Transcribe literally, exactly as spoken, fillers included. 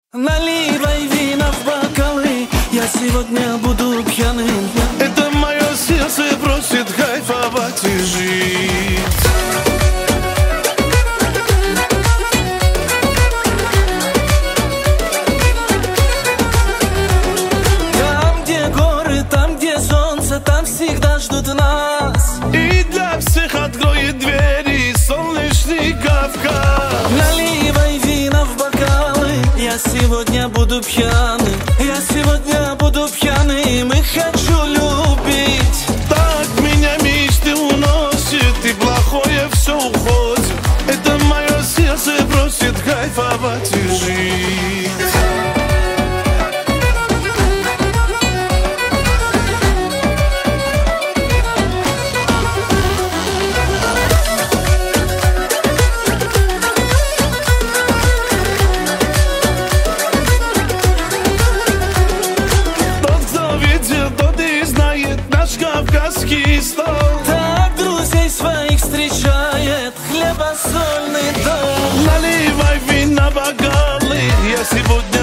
Наливай вина в бокалы, я сегодня буду пьяным. Это мое сердце просит кайфовать и жить. Там, где горы, там, где солнце, там всегда ждут нас. И для всех откроет двери солнечный Кавказ. Наливай вина в бокалы, я сегодня буду пьяным. Я сегодня буду пьяным и хочу любить. Так меня мечты уносит, и плохое все уходит. Это мое сердце просит кайфовать и жить. Кавказский стол. Так друзей своих встречает хлебосольный дом. Наливай вина бокалы, я сегодня